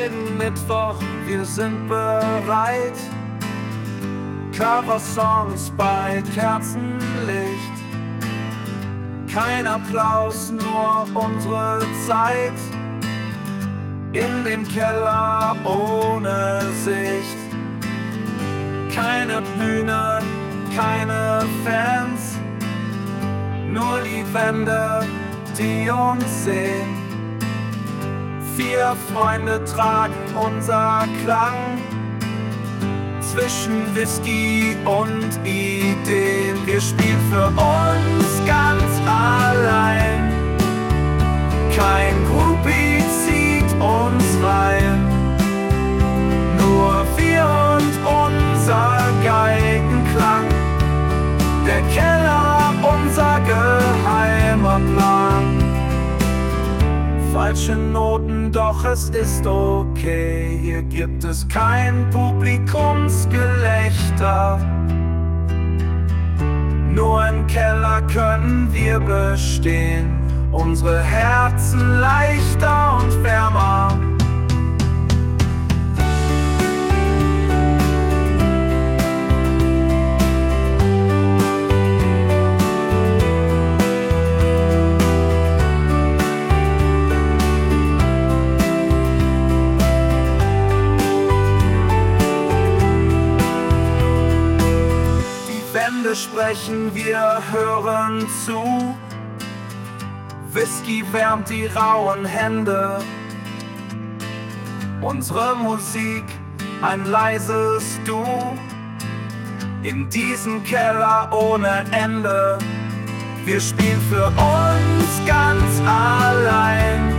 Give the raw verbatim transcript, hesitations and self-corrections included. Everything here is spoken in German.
jeden Mittwoch, wir sind bereit. Coversongs bei Kerzenlicht. Kein Applaus, nur unsere Zeit. In dem Keller ohne Sicht. Keine Bühne, keine Fans. Nur die Wände, die uns sehen. Vier Freunde tragen unser Klang. Zwischen Whisky und Ideen. Wir spielen für uns ganz allein. Kein Groupie zieht uns rein. Nur wir und unser Geigenklang. Der Keller, unser geheimer Plan. Falsche Noten, doch es ist okay. Hier gibt es kein Publikumsgelächter. Nur im Keller können wir bestehen. Unsere Herzen leichter und wärmer. Sprechen, wir hören zu. Whisky wärmt die rauen Hände. Unsere Musik, ein leises Du. In diesem Keller ohne Ende. Wir spielen für uns ganz allein.